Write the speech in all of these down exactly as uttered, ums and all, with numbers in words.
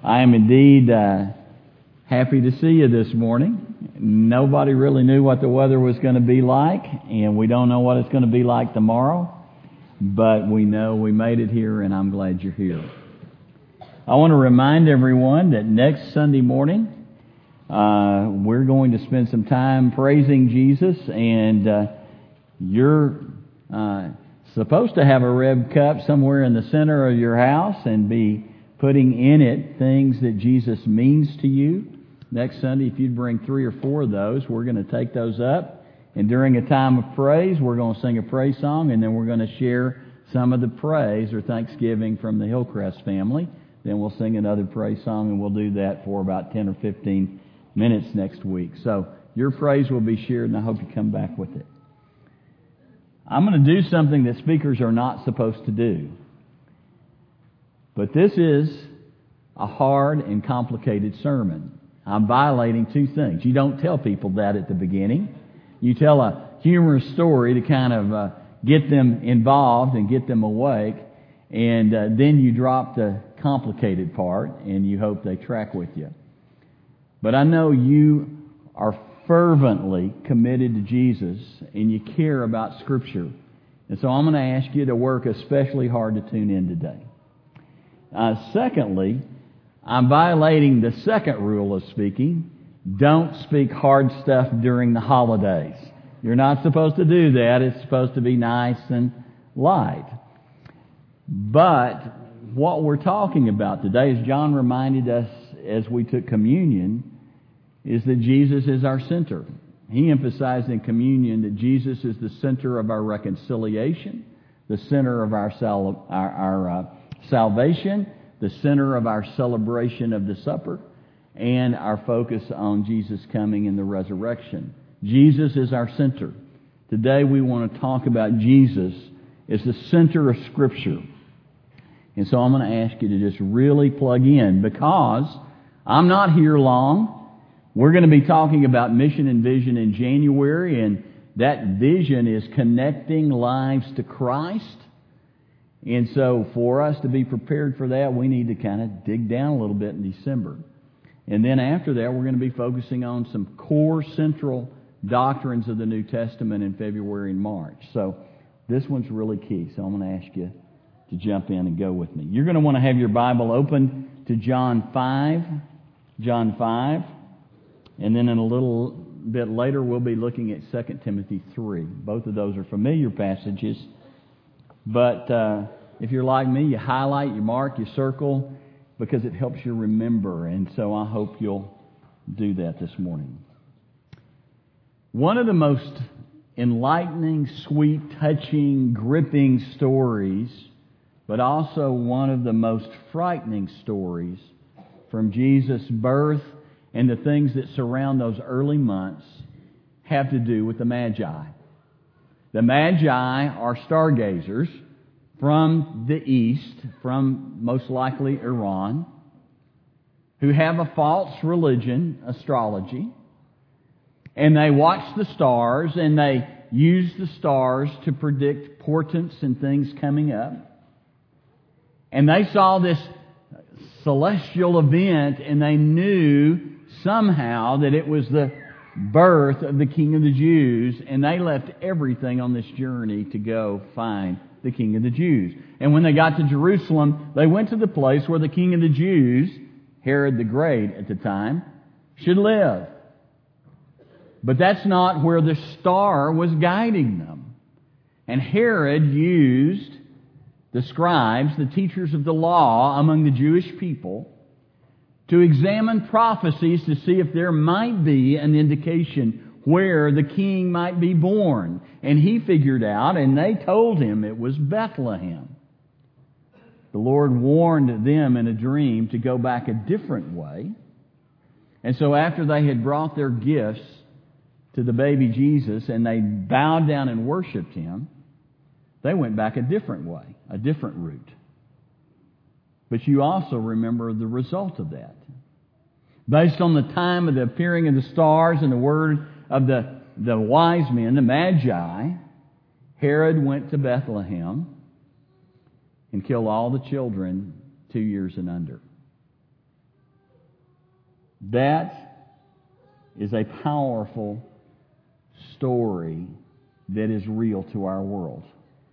I am indeed uh, happy to see you this morning. Nobody really knew what the weather was going to be like, and we don't know what it's going to be like tomorrow, but we know we made it here, and I'm glad you're here. I want to remind everyone that next Sunday morning, uh, we're going to spend some time praising Jesus, and uh, you're uh, supposed to have a Rev cup somewhere in the center of your house and be putting in it things that Jesus means to you. Next Sunday, if you'd bring three or four of those, we're going to take those up. And during a time of praise, we're going to sing a praise song, and then we're going to share some of the praise or thanksgiving from the Hillcrest family. Then we'll sing another praise song, and we'll do that for about ten or fifteen minutes next week. So your praise will be shared, and I hope you come back with it. I'm going to do something that speakers are not supposed to do. But this is a hard and complicated sermon. I'm violating two things. You don't tell people that at the beginning. You tell a humorous story to kind of uh, get them involved and get them awake, and uh, then you drop the complicated part, and you hope they track with you. But I know you are fervently committed to Jesus, and you care about Scripture. And so I'm going to ask you to work especially hard to tune in today. Uh, secondly, I'm violating the second rule of speaking. Don't speak hard stuff during the holidays. You're not supposed to do that. It's supposed to be nice and light. But what we're talking about today, as John reminded us as we took communion, is that Jesus is our center. He emphasized in communion that Jesus is the center of our reconciliation, the center of our, sal- our, our uh, salvation, the center of our celebration of the supper, and our focus on Jesus coming in the resurrection. Jesus is our center. Today we want to talk about Jesus as the center of Scripture. And so I'm going to ask you to just really plug in, because I'm not here long. We're going to be talking about mission and vision in January, and that vision is connecting lives to Christ. And so for us to be prepared for that, we need to kind of dig down a little bit in December. And then after that, we're going to be focusing on some core central doctrines of the New Testament in February and March. So this one's really key. So I'm going to ask you to jump in and go with me. You're going to want to have your Bible open to John five. John five. And then in a little bit later, we'll be looking at Second Timothy three. Both of those are familiar passages. But uh, if you're like me, you highlight, you mark, you circle, because it helps you remember. And so I hope you'll do that this morning. One of the most enlightening, sweet, touching, gripping stories, but also one of the most frightening stories from Jesus' birth and the things that surround those early months have to do with the Magi. The Magi are stargazers from the east, from most likely Iran, who have a false religion, astrology, and they watch the stars, and they use the stars to predict portents and things coming up. And they saw this celestial event, and they knew somehow that it was the birth of the King of the Jews, and they left everything on this journey to go find the King of the Jews. And when they got to Jerusalem, they went to the place where the King of the Jews, Herod the Great at the time, should live. But that's not where the star was guiding them. And Herod used the scribes, the teachers of the law among the Jewish people, to examine prophecies to see if there might be an indication where the king might be born. And he figured out, and they told him it was Bethlehem. The Lord warned them in a dream to go back a different way. And so after they had brought their gifts to the baby Jesus and they bowed down and worshiped Him, they went back a different way, a different route. But you also remember the result of that. Based on the time of the appearing of the stars and the word of the, the wise men, the Magi, Herod went to Bethlehem and killed all the children two years and under. That is a powerful story that is real to our world.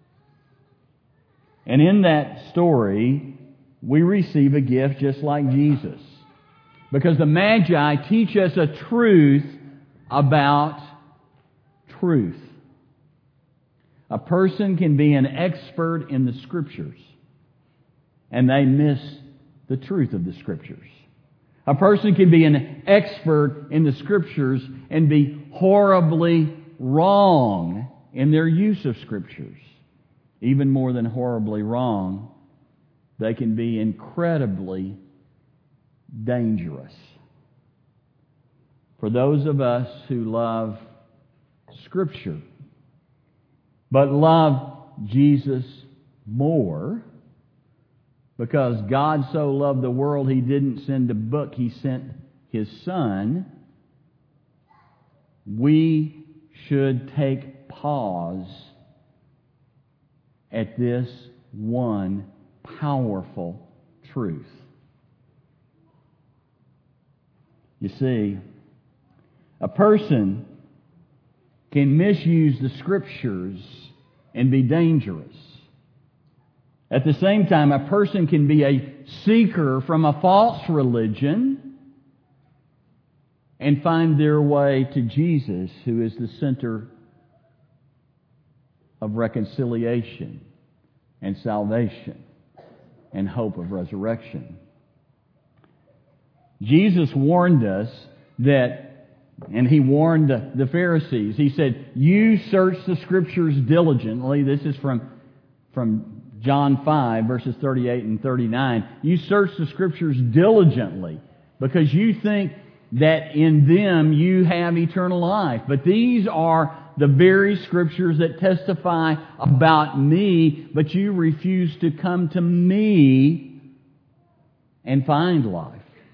And in that story, we receive a gift just like Jesus. Because the Magi teach us a truth about truth. A person can be an expert in the Scriptures, and they miss the truth of the Scriptures. A person can be an expert in the Scriptures and be horribly wrong in their use of Scriptures. Even more than horribly wrong, they can be incredibly dangerous. For those of us who love Scripture, but love Jesus more, because God so loved the world, He didn't send a book, He sent His Son, we should take pause at this one powerful truth. You see, a person can misuse the Scriptures and be dangerous. At the same time, a person can be a seeker from a false religion and find their way to Jesus, who is the center of reconciliation and salvation and hope of resurrection. Jesus warned us that, and He warned the, the Pharisees, He said, you search the Scriptures diligently. This is from, from John five, verses thirty-eight and thirty-nine. You search the Scriptures diligently because you think that in them you have eternal life. But these are the very Scriptures that testify about me, but you refuse to come to me and find life.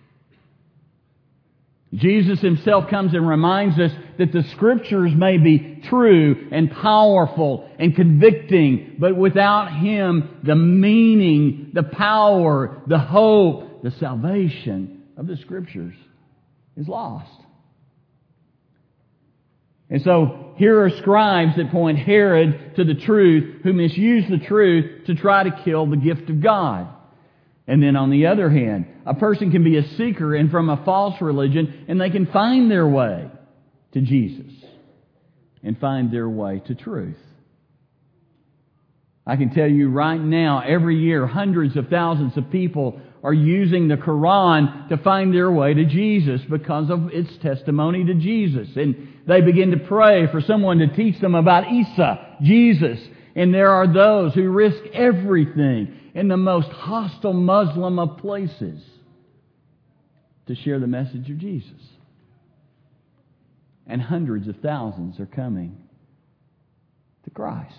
Jesus Himself comes and reminds us that the Scriptures may be true and powerful and convicting, but without Him, the meaning, the power, the hope, the salvation of the Scriptures is lost. And so here are scribes that point Herod to the truth, who misuse the truth to try to kill the gift of God. And then on the other hand, a person can be a seeker and from a false religion, and they can find their way to Jesus and find their way to truth. I can tell you right now, every year, hundreds of thousands of people are using the Quran to find their way to Jesus because of its testimony to Jesus. And they begin to pray for someone to teach them about Isa, Jesus. And there are those who risk everything in the most hostile Muslim of places to share the message of Jesus. And hundreds of thousands are coming to Christ.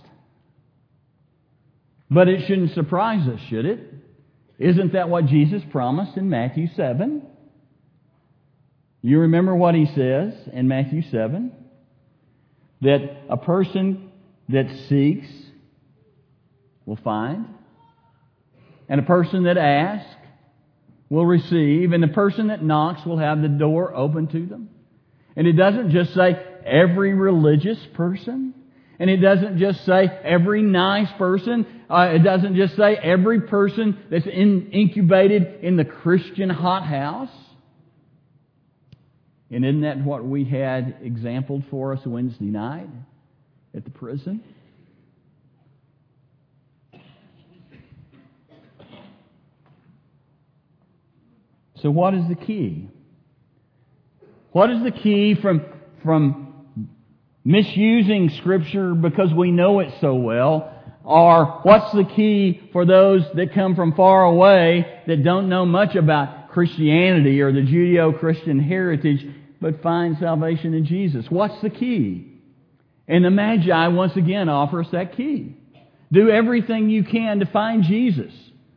But it shouldn't surprise us, should it? Isn't that what Jesus promised in Matthew seven? You remember what He says in Matthew seven? That a person that seeks will find, and a person that asks will receive, and the person that knocks will have the door open to them. And it doesn't just say every religious person. And it doesn't just say every nice person. Uh, it doesn't just say every person that's in, incubated in the Christian hothouse. And isn't that what we had exampled for us Wednesday night at the prison? So what is the key? What is the key from, from misusing Scripture because we know it so well? Or what's the key for those that come from far away that don't know much about Christianity or the Judeo-Christian heritage but find salvation in Jesus? What's the key? And the Magi once again offer us that key. Do everything you can to find Jesus.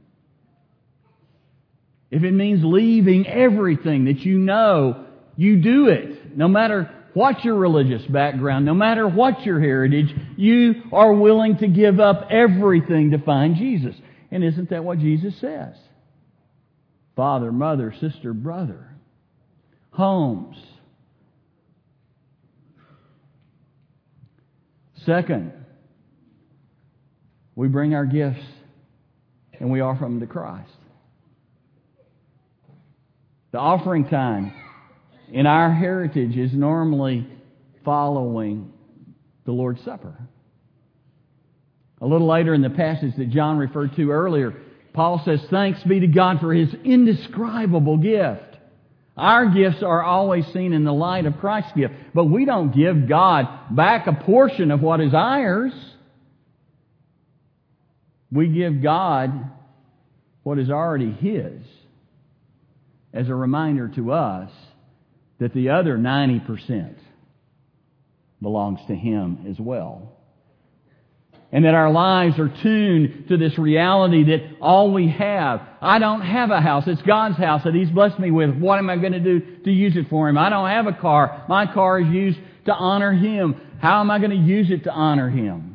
If it means leaving everything that you know, you do it. No matter what your religious background, no matter what your heritage, you are willing to give up everything to find Jesus. And isn't that what Jesus says? Father, mother, sister, brother. homes. Second, we bring our gifts and we offer them to Christ. The offering time in our heritage is normally following the Lord's Supper. A little later in the passage that John referred to earlier, Paul says, "Thanks be to God for His indescribable gift." Our gifts are always seen in the light of Christ's gift, but we don't give God back a portion of what is ours. We give God what is already His as a reminder to us that the other ninety percent belongs to Him as well. And that our lives are tuned to this reality that all we have, I don't have a house, it's God's house that He's blessed me with. What am I going to do to use it for Him? I don't have a car, my car is used to honor Him. How am I going to use it to honor Him?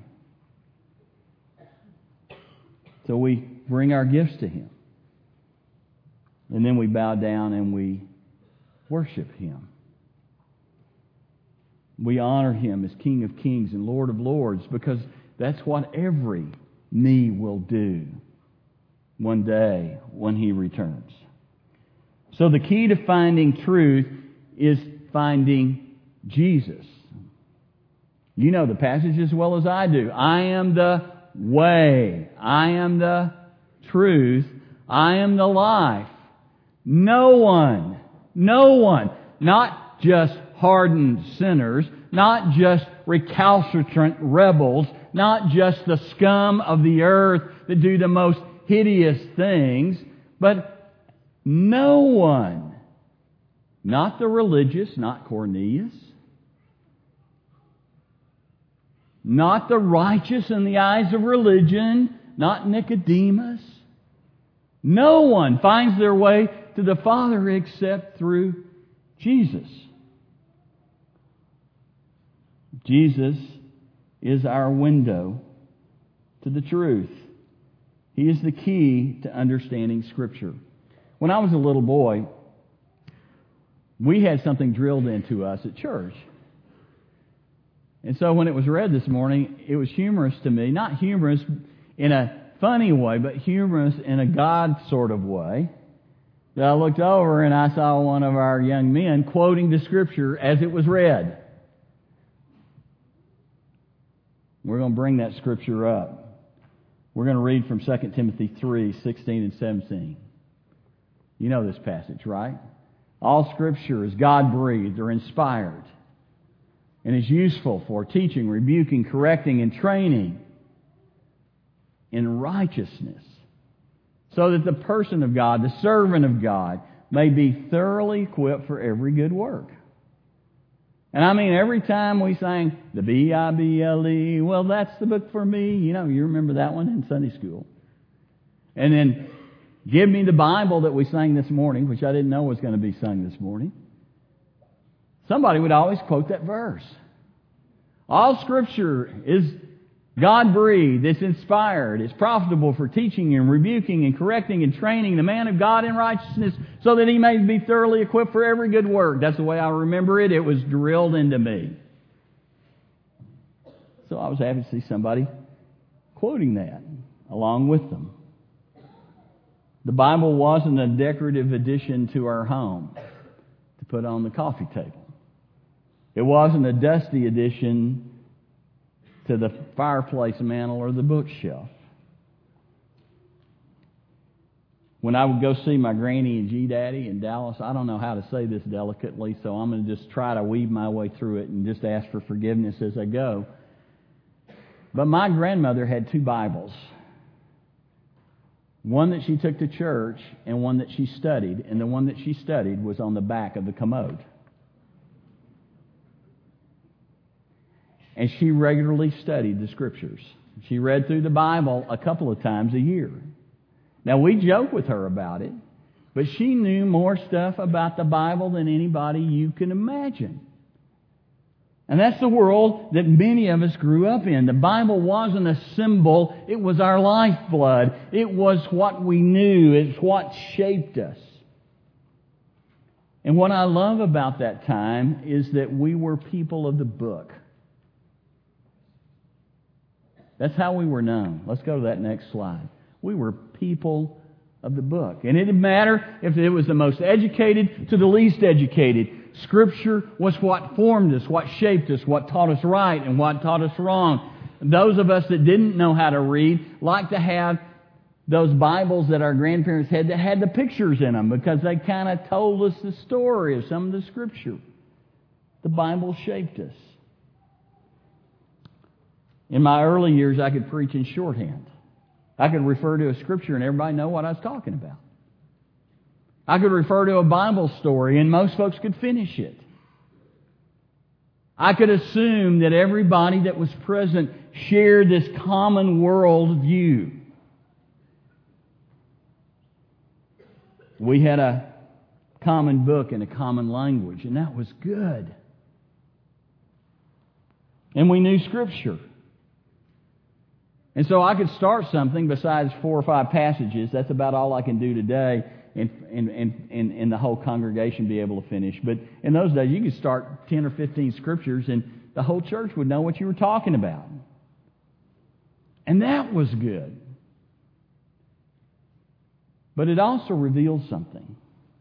So we bring our gifts to Him. And then we bow down and we worship Him. We honor Him as King of Kings and Lord of Lords because that's what every knee will do one day when He returns. So the key to finding truth is finding Jesus. You know the passage as well as I do. I am the way. I am the truth. I am the life. No one, no one, not just hardened sinners, not just recalcitrant rebels, not just the scum of the earth that do the most hideous things, but no one, not the religious, not Cornelius, not the righteous in the eyes of religion, not Nicodemus. No one finds their way to the Father except through Jesus. Jesus is our window to the truth. He is the key to understanding Scripture. When I was a little boy, we had something drilled into us at church. And so when it was read this morning, it was humorous to me. Not humorous in a funny way, but humorous in a God sort of way. That I looked over and I saw one of our young men quoting the Scripture as it was read. We're going to bring that Scripture up. We're going to read from Second Timothy three, sixteen and seventeen. You know this passage, right? All Scripture is God-breathed or inspired and is useful for teaching, rebuking, correcting, and training in righteousness, so that the person of God, the servant of God, may be thoroughly equipped for every good work. And I mean, every time we sang the B I B L E, well, that's the book for me. You know, you remember that one in Sunday school. And then, give me the Bible that we sang this morning, which I didn't know was going to be sung this morning. Somebody would always quote that verse. All Scripture is God-breathed, it's inspired, it's profitable for teaching and rebuking and correcting and training the man of God in righteousness so that he may be thoroughly equipped for every good work. That's the way I remember it. It was drilled into me. So I was happy to see somebody quoting that along with them. The Bible wasn't a decorative addition to our home to put on the coffee table. It wasn't a dusty addition to the fireplace mantle or the bookshelf. When I would go see my granny and G-Daddy in Dallas, I don't know how to say this delicately, so I'm going to just try to weave my way through it and just ask for forgiveness as I go. But my grandmother had two Bibles. One that she took to church and one that she studied, and the one that she studied was on the back of the commode. And she regularly studied the Scriptures. She read through the Bible a couple of times a year. Now, we joke with her about it, but she knew more stuff about the Bible than anybody you can imagine. And that's the world that many of us grew up in. The Bible wasn't a symbol. It was our lifeblood. It was what we knew. It's what shaped us. And what I love about that time is that we were people of the book. That's how we were known. Let's go to that next slide. We were people of the book. And it didn't matter if it was the most educated to the least educated. Scripture was what formed us, what shaped us, what taught us right and what taught us wrong. Those of us that didn't know how to read liked to have those Bibles that our grandparents had that had the pictures in them because they kind of told us the story of some of the Scripture. The Bible shaped us. In my early years, I could preach in shorthand. I could refer to a Scripture and everybody know what I was talking about. I could refer to a Bible story and most folks could finish it. I could assume that everybody that was present shared this common world view. We had a common book and a common language, and that was good. And we knew Scripture. And so I could start something besides four or five passages. That's about all I can do today, and, and, and, and, and the whole congregation be able to finish. But in those days, you could start ten or fifteen Scriptures, and the whole church would know what you were talking about. And that was good. But it also revealed something.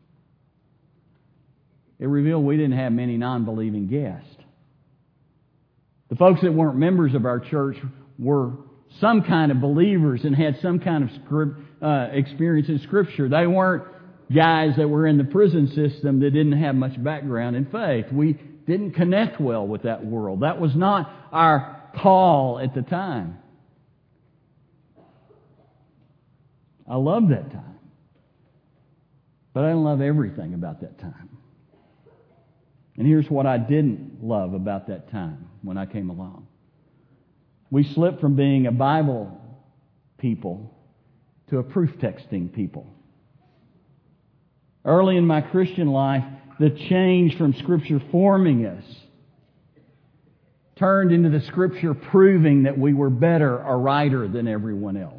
It revealed we didn't have many non-believing guests. The folks that weren't members of our church were some kind of believers and had some kind of script, uh, experience in Scripture. They weren't guys that were in the prison system that didn't have much background in faith. We didn't connect well with that world. That was not our call at the time. I loved that time. But I didn't love everything about that time. And here's what I didn't love about that time when I came along. We slipped from being a Bible people to a proof texting people. Early in my Christian life, the change from Scripture forming us turned into the Scripture proving that we were better or righter than everyone else.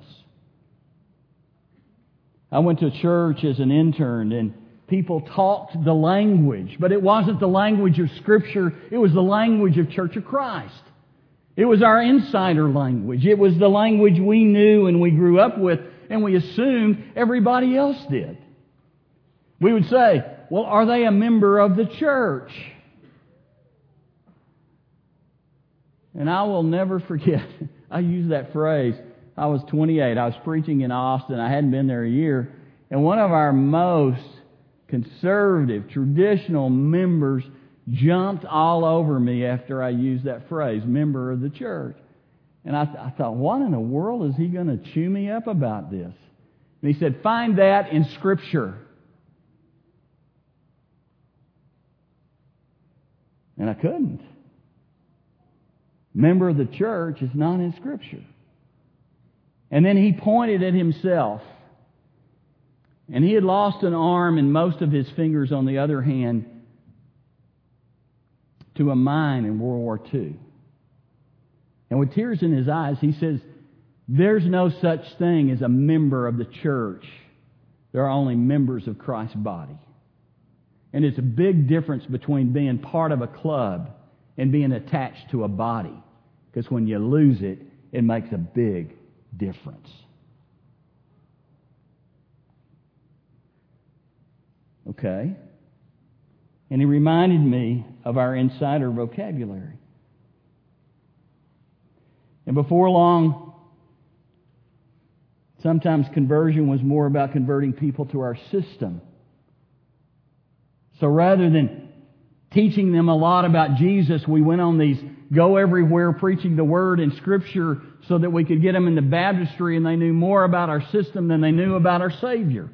I went to church as an intern and people talked the language, but it wasn't the language of Scripture, it was the language of Church of Christ. It was our insider language. It was the language we knew and we grew up with and we assumed everybody else did. We would say, well, are they a member of the church? And I will never forget, I use that phrase. I was twenty-eight. I was preaching in Austin. I hadn't been there a year. And one of our most conservative, traditional members jumped all over me after I used that phrase, member of the church. And I, I thought, what in the world is he going to chew me up about this? And he said, find that in Scripture. And I couldn't. Member of the church is not in Scripture. And then he pointed at himself. And he had lost an arm and most of his fingers on the other hand to a mine in World War Two. And with tears in his eyes, he says, there's no such thing as a member of the church. There are only members of Christ's body. And it's a big difference between being part of a club and being attached to a body. Because when you lose it, it makes a big difference. Okay. And he reminded me of our insider vocabulary. And before long, sometimes conversion was more about converting people to our system. So rather than teaching them a lot about Jesus, we went on these go everywhere preaching the Word and Scripture so that we could get them in the baptistry and they knew more about our system than they knew about our Savior.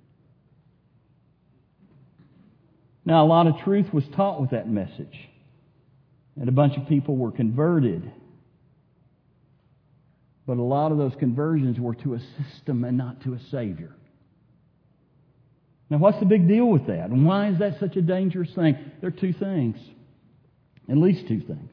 Now, a lot of truth was taught with that message. And a bunch of people were converted. But a lot of those conversions were to a system and not to a Savior. Now, what's the big deal with that? And why is that such a dangerous thing? There are two things. At least two things.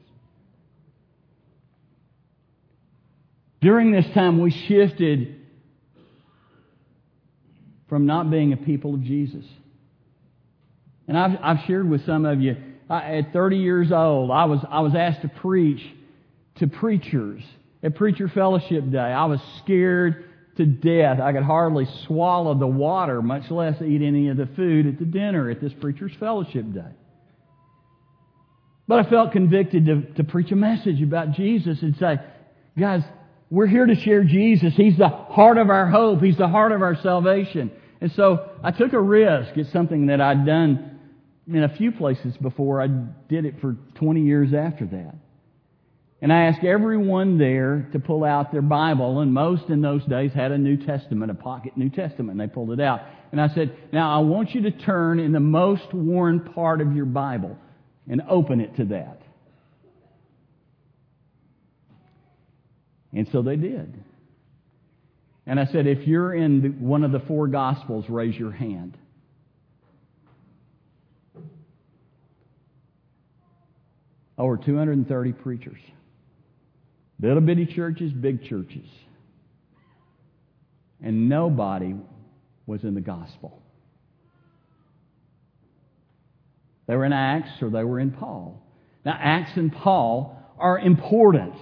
During this time, we shifted from not being a people of Jesus And I've, I've shared with some of you, I, at thirty years old, I was, I was asked to preach to preachers at Preacher Fellowship Day. I was scared to death. I could hardly swallow the water, much less eat any of the food at the dinner at this Preacher's Fellowship Day. But I felt convicted to, to preach a message about Jesus and say, guys, we're here to share Jesus. He's the heart of our hope. He's the heart of our salvation. And so I took a risk. It's something that I'd done in a few places before. I did it for twenty years after that. And I asked everyone there to pull out their Bible, and most in those days had a New Testament, a pocket New Testament, and they pulled it out. And I said, now I want you to turn in the most worn part of your Bible and open it to that. And so they did. And I said, if you're in the, one of the four Gospels, raise your hand. Over two hundred thirty preachers. Little bitty churches, big churches. And nobody was in the Gospel. They were in Acts or they were in Paul. Now, Acts and Paul are important.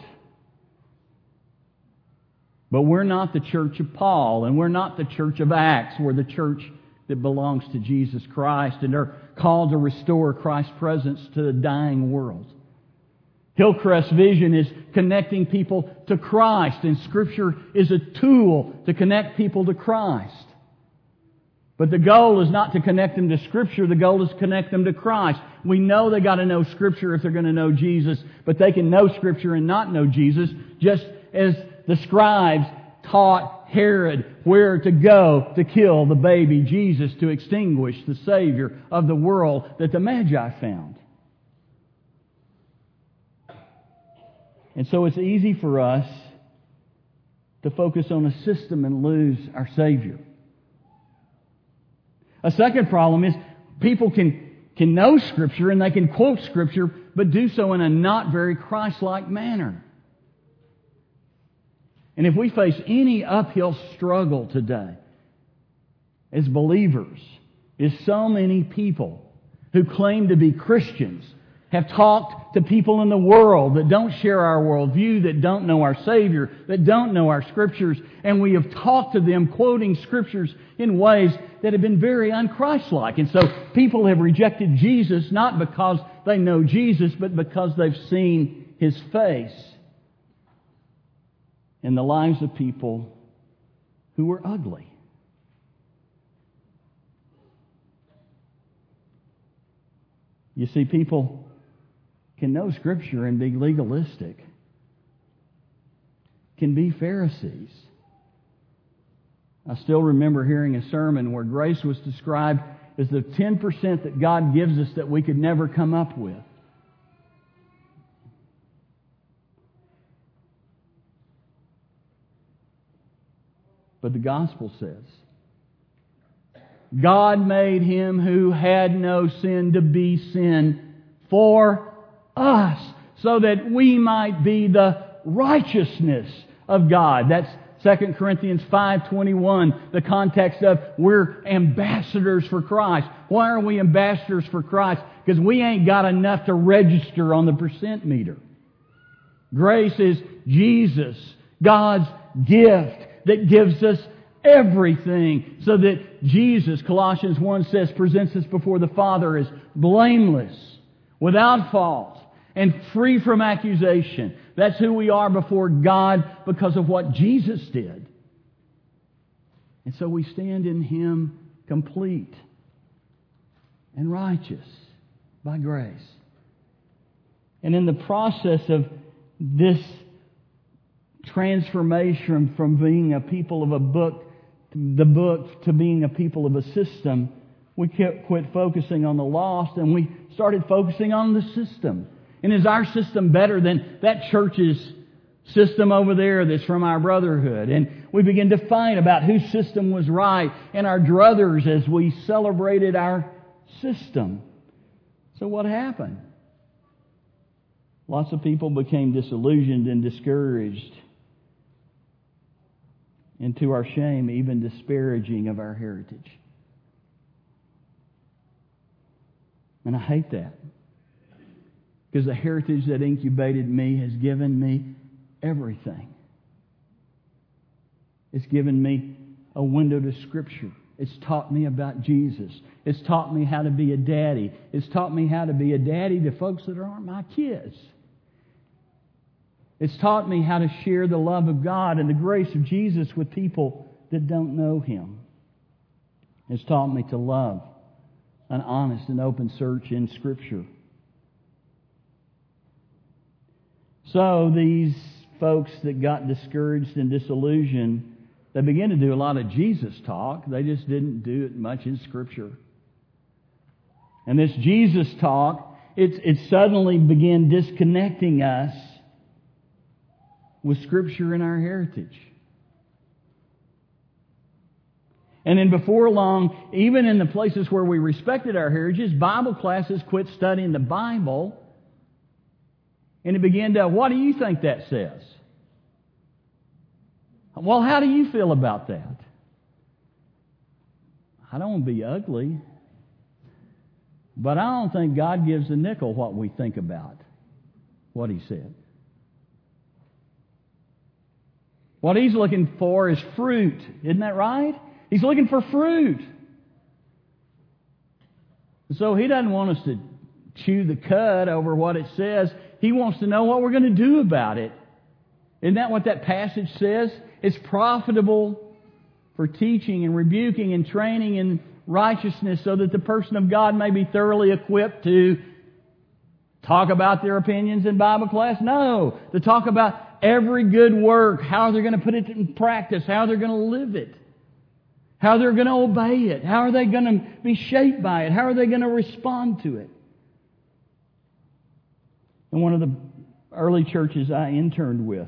But we're not the church of Paul, and we're not the church of Acts. We're the church that belongs to Jesus Christ, and are called to restore Christ's presence to the dying world. Hillcrest's vision is connecting people to Christ, and Scripture is a tool to connect people to Christ. But the goal is not to connect them to Scripture. The goal is to connect them to Christ. We know they got to know Scripture if they're going to know Jesus, but they can know Scripture and not know Jesus, just as the scribes taught Herod where to go to kill the baby Jesus, to extinguish the Savior of the world that the Magi found. And so it's easy for us to focus on a system and lose our Savior. A second problem is people can, can know Scripture and they can quote Scripture, but do so in a not very Christ-like manner. And if we face any uphill struggle today as believers, is so many people who claim to be Christians have talked to people in the world that don't share our worldview, that don't know our Savior, that don't know our Scriptures, and we have talked to them quoting Scriptures in ways that have been very un-Christ-like. And so people have rejected Jesus not because they know Jesus, but because they've seen His face in the lives of people who were ugly. You see, people can know Scripture and be legalistic, can be Pharisees. I still remember hearing a sermon where grace was described as the ten percent that God gives us that we could never come up with. But the gospel says, God made Him who had no sin to be sin for us, so that we might be the righteousness of God. That's Second Corinthians five twenty-one, the context of we're ambassadors for Christ. Why are we ambassadors for Christ? Because we ain't got enough to register on the percent meter. Grace is Jesus, God's gift that gives us everything, so that Jesus, Colossians one says, presents us before the Father as blameless, without fault, and free from accusation. That's who we are before God because of what Jesus did. And so we stand in Him complete and righteous by grace. And in the process of this transformation from being a people of a book, the book, to being a people of a system, we kept, quit focusing on the lost and we started focusing on the system. And is our system better than that church's system over there that's from our brotherhood? And we began to fight about whose system was right and our druthers as we celebrated our system. So what happened? Lots of people became disillusioned and discouraged, and to our shame, even disparaging of our heritage. And I hate that. Because the heritage that incubated me has given me everything. It's given me a window to Scripture. It's taught me about Jesus. It's taught me how to be a daddy. It's taught me how to be a daddy to folks that aren't my kids. It's taught me how to share the love of God and the grace of Jesus with people that don't know Him. It's taught me to love an honest and open search in Scripture. So these folks that got discouraged and disillusioned, they began to do a lot of Jesus talk. They just didn't do it much in Scripture. And this Jesus talk, it, it suddenly began disconnecting us with Scripture and our heritage. And then before long, even in the places where we respected our heritage, Bible classes quit studying the Bible. And it began to, what do you think that says? Well, how do you feel about that? I don't want to be ugly. But I don't think God gives a nickel what we think about what He said. What He's looking for is fruit. Isn't that right? He's looking for fruit. So He doesn't want us to chew the cud over what it says. He wants to know what we're going to do about it. Isn't that what that passage says? It's profitable for teaching and rebuking and training in righteousness so that the person of God may be thoroughly equipped to talk about their opinions in Bible class? No. To talk about every good work, how they're going to put it in practice, how they're going to live it, how they're going to obey it, how are they going to be shaped by it, how are they going to respond to it. In one of the early churches I interned with,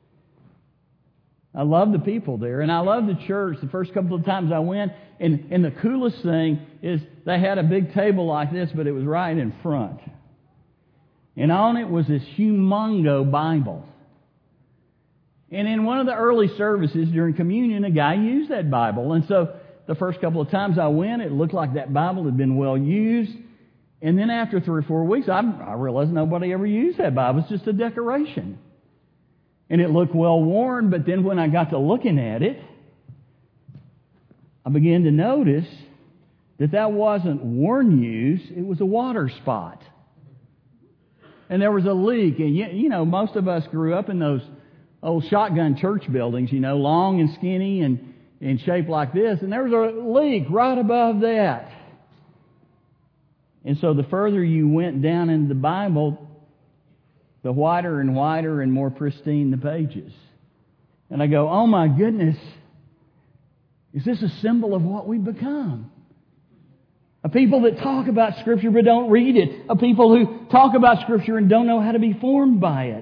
I loved the people there, and I loved the church the first couple of times I went. And, and the coolest thing is they had a big table like this, but it was right in front. And on it was this humongo Bible. And in one of the early services during communion, a guy used that Bible. And so the first couple of times I went, it looked like that Bible had been well used. And then after three or four weeks, I, I realized nobody ever used that Bible. It's just a decoration. And it looked well worn, but then when I got to looking at it, I began to notice that that wasn't worn use, it was a water spot. And there was a leak. And you, you know, most of us grew up in those old shotgun church buildings, you know, long and skinny and, and shaped like this. And there was a leak right above that. And so the further you went down into the Bible, the whiter and whiter and more pristine the pages. And I go, oh my goodness, is this a symbol of what we've become? A people that talk about Scripture but don't read it. A people who talk about Scripture and don't know how to be formed by it.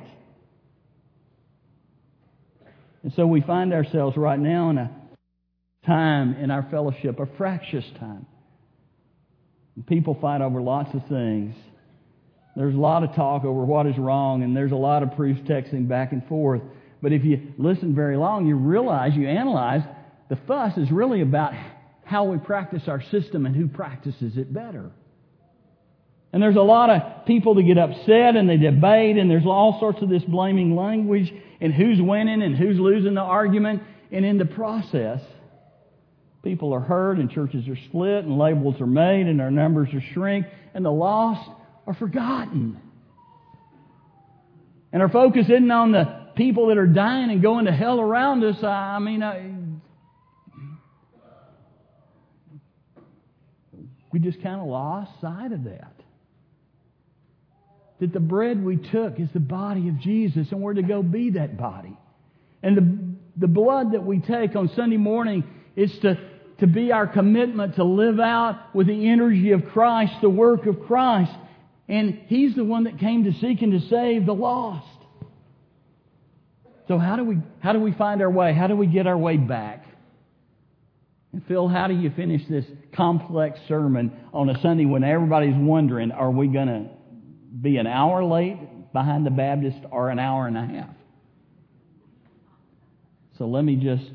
And so we find ourselves right now in a time in our fellowship, a fractious time. People fight over lots of things. There's a lot of talk over what is wrong, and there's a lot of proof texting back and forth. But if you listen very long, you realize, you analyze, the fuss is really about how we practice our system and who practices it better. And there's a lot of people that get upset and they debate, and there's all sorts of this blaming language and who's winning and who's losing the argument. And in the process, people are hurt and churches are split and labels are made and our numbers are shrink and the lost are forgotten. And our focus isn't on the people that are dying and going to hell around us. I mean, I, we just kind of lost sight of that. That the bread we took is the body of Jesus, and we're to go be that body. And the, the blood that we take on Sunday morning is to, to be our commitment to live out with the energy of Christ, the work of Christ. And He's the one that came to seek and to save the lost. So how do we how do we find our way? How do we get our way back? And Phil, how do you finish this complex sermon on a Sunday when everybody's wondering, are we going to be an hour late behind the Baptist or an hour and a half? So let me just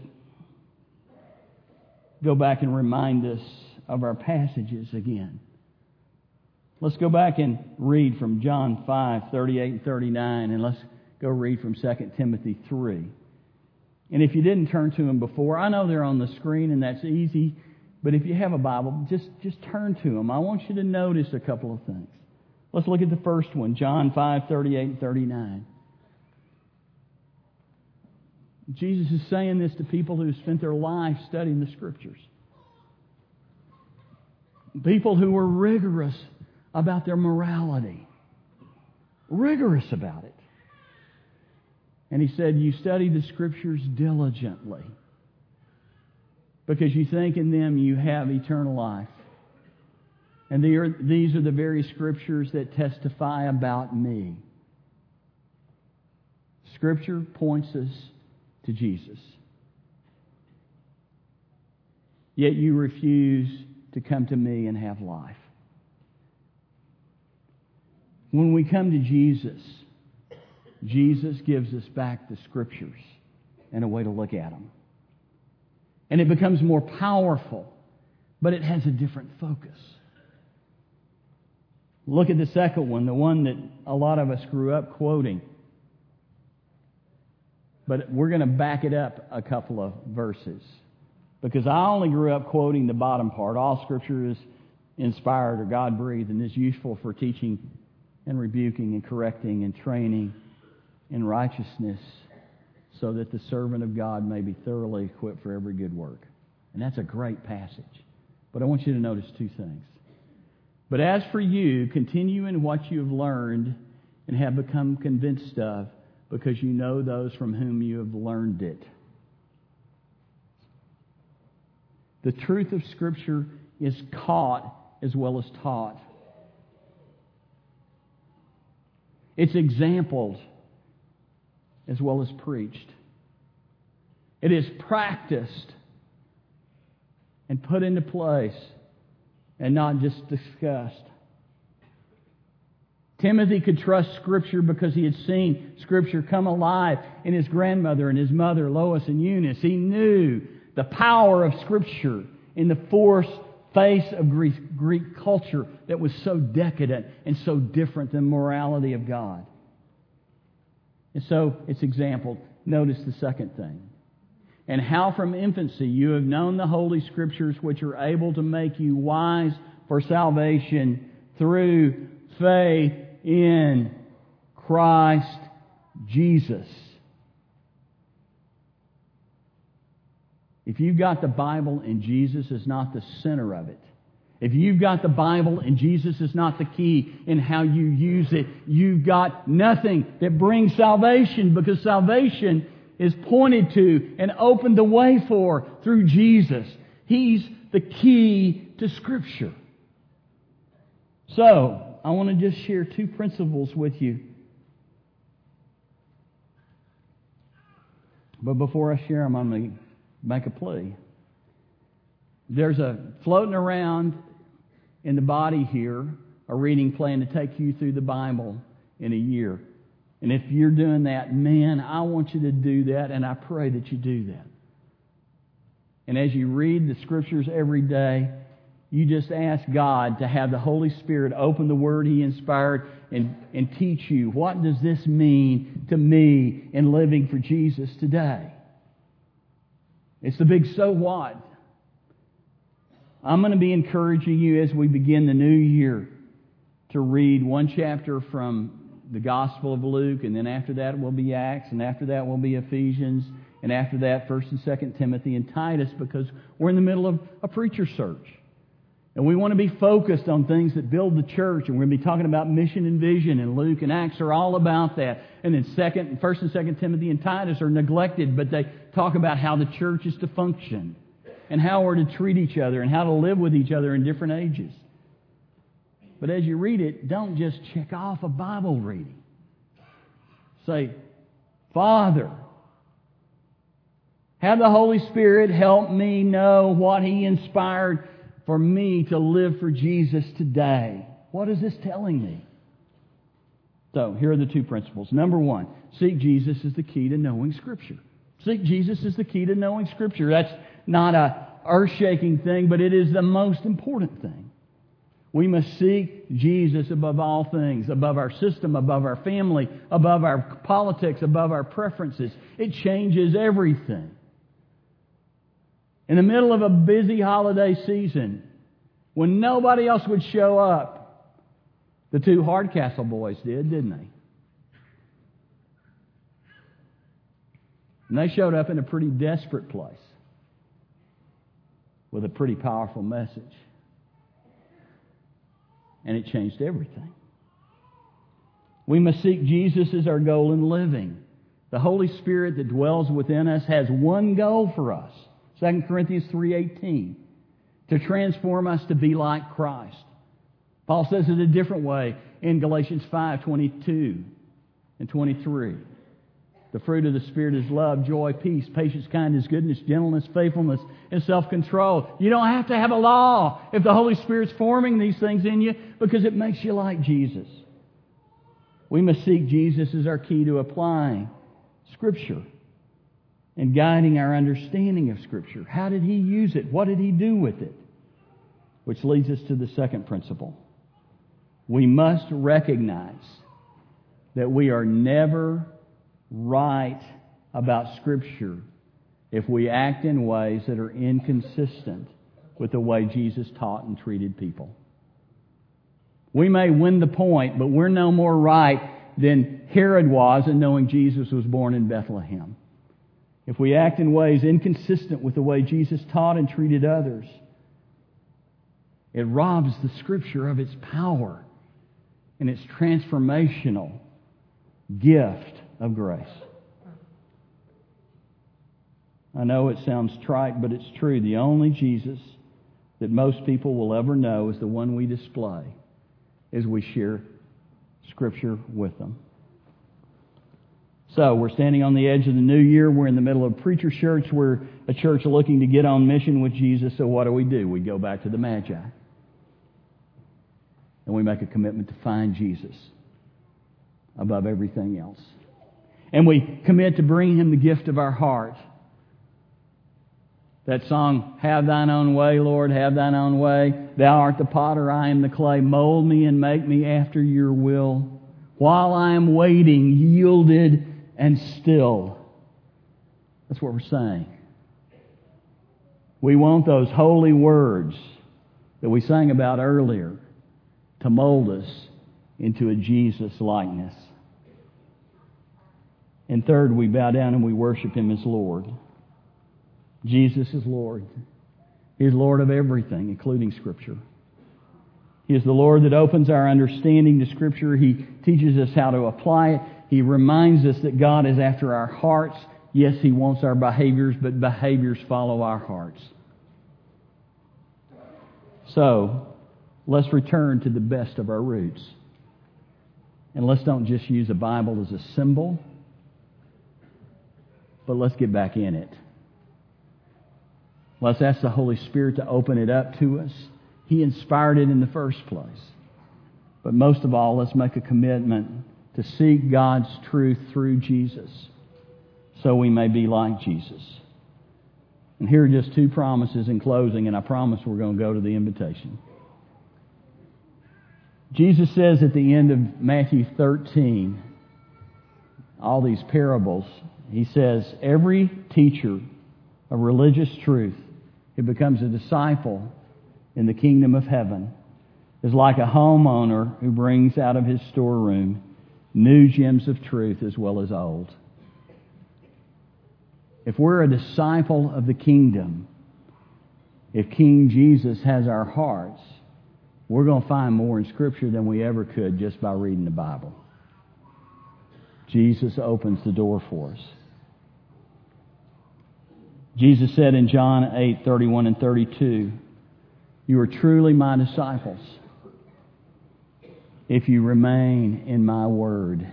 go back and remind us of our passages again. Let's go back and read from John five, thirty-eight and thirty-nine, and let's go read from Second Timothy three. And if you didn't turn to them before, I know they're on the screen and that's easy, but if you have a Bible, just, just turn to them. I want you to notice a couple of things. Let's look at the first one, John five, thirty-eight and thirty-nine. Jesus is saying this to people who spent their life studying the Scriptures. People who were rigorous about their morality. Rigorous about it. And he said, you study the Scriptures diligently because you think in them you have eternal life. And they are, these are the very Scriptures that testify about me. Scripture points us to Jesus. Yet you refuse to come to me and have life. When we come to Jesus, Jesus gives us back the Scriptures and a way to look at them. And it becomes more powerful, but it has a different focus. Look at the second one, the one that a lot of us grew up quoting. But we're going to back it up a couple of verses. Because I only grew up quoting the bottom part. All Scripture is inspired or God-breathed and is useful for teaching and rebuking and correcting and training in righteousness so that the servant of God may be thoroughly equipped for every good work. And that's a great passage. But I want you to notice two things. But as for you, continue in what you have learned and have become convinced of, because you know those from whom you have learned it. The truth of Scripture is caught as well as taught. It's exampled as well as preached. It is practiced and put into place and not just discussed. Timothy could trust Scripture because he had seen Scripture come alive in his grandmother and his mother, Lois and Eunice. He knew the power of Scripture in the force face of Greek, Greek culture that was so decadent and so different than morality of God. And so it's exampled. Notice the second thing. And how from infancy you have known the Holy Scriptures, which are able to make you wise for salvation through faith in Christ Jesus. If you've got the Bible and Jesus is not the center of it, if you've got the Bible and Jesus is not the key in how you use it, you've got nothing that brings salvation, because salvation is pointed to and opened the way for through Jesus. He's the key to Scripture. So, I want to just share two principles with you. But before I share them, I'm going to make a plea. There's a floating around in the body here, a reading plan to take you through the Bible in a year. And if you're doing that, man, I want you to do that, and I pray that you do that. And as you read the Scriptures every day, you just ask God to have the Holy Spirit open the Word He inspired and, and teach you, what does this mean to me in living for Jesus today? It's the big so what. I'm going to be encouraging you as we begin the new year to read one chapter from the Gospel of Luke, and then after that will be Acts, and after that will be Ephesians, and after that First and Second Timothy and Titus, because we're in the middle of a preacher search. And we want to be focused on things that build the church, and we're going to be talking about mission and vision, and Luke and Acts are all about that. And then Second, First and Second Timothy and Titus are neglected, but they talk about how the church is to function, and how we're to treat each other, and how to live with each other in different ages. But as you read it, don't just check off a Bible reading. Say, Father, have the Holy Spirit help me know what He inspired for me to live for Jesus today. What is this telling me? So, here are the two principles. Number one, seek Jesus is the key to knowing Scripture. Seek Jesus is the key to knowing Scripture. That's not a earth-shaking thing, but it is the most important thing. We must seek Jesus above all things, above our system, above our family, above our politics, above our preferences. It changes everything. In the middle of a busy holiday season, when nobody else would show up, the two Hardcastle boys did, didn't they? And they showed up in a pretty desperate place with a pretty powerful message. And it changed everything. We must seek Jesus as our goal in living. The Holy Spirit that dwells within us has one goal for us. Second Corinthians three eighteen. To transform us to be like Christ. Paul says it a different way in Galatians five twenty-two and twenty-three. The fruit of the Spirit is love, joy, peace, patience, kindness, goodness, gentleness, faithfulness, and self-control. You don't have to have a law if the Holy Spirit's forming these things in you, because it makes you like Jesus. We must seek Jesus as our key to applying Scripture and guiding our understanding of Scripture. How did He use it? What did He do with it? Which leads us to the second principle. We must recognize that we are never right about Scripture if we act in ways that are inconsistent with the way Jesus taught and treated people. We may win the point, but we're no more right than Herod was in knowing Jesus was born in Bethlehem. If we act in ways inconsistent with the way Jesus taught and treated others, it robs the Scripture of its power and its transformational gift of grace. I know it sounds trite, but it's true. The only Jesus that most people will ever know is the one we display as we share Scripture with them. So, we're standing on the edge of the new year. We're in the middle of a preacher church. We're a church looking to get on mission with Jesus. So what do we do? We go back to the Magi. And we make a commitment to find Jesus above everything else. And we commit to bring Him the gift of our heart. That song, have thine own way, Lord, have thine own way. Thou art the potter, I am the clay. Mold me and make me after your will. While I am waiting, yielded and still. That's what we're saying. We want those holy words that we sang about earlier to mold us into a Jesus likeness. And third, we bow down and we worship Him as Lord. Jesus is Lord. He is Lord of everything, including Scripture. He is the Lord that opens our understanding to Scripture. He teaches us how to apply it. He reminds us that God is after our hearts. Yes, He wants our behaviors, but behaviors follow our hearts. So, let's return to the best of our roots. And let's don't just use the Bible as a symbol, but let's get back in it. Let's ask the Holy Spirit to open it up to us. He inspired it in the first place. But most of all, let's make a commitment to seek God's truth through Jesus so we may be like Jesus. And here are just two promises in closing, and I promise we're going to go to the invitation. Jesus says at the end of Matthew thirteen, all these parables, He says, every teacher of religious truth who becomes a disciple in the kingdom of heaven is like a homeowner who brings out of his storeroom new gems of truth as well as old. If we're a disciple of the kingdom, if King Jesus has our hearts, we're going to find more in Scripture than we ever could just by reading the Bible. Jesus opens the door for us. Jesus said in John eight thirty-one and thirty-two, you are truly my disciples if you remain in my word,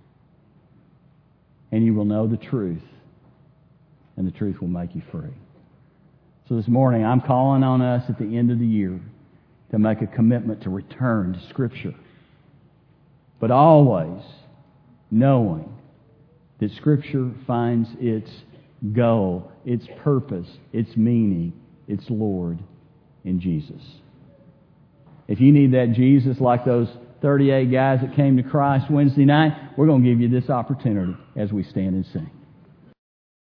and you will know the truth, and the truth will make you free. So this morning, I'm calling on us at the end of the year to make a commitment to return to Scripture, but always knowing that Scripture finds its goal, its purpose, its meaning, its Lord in Jesus. If you need that Jesus like those thirty-eight guys that came to Christ Wednesday night, we're going to give you this opportunity as we stand and sing.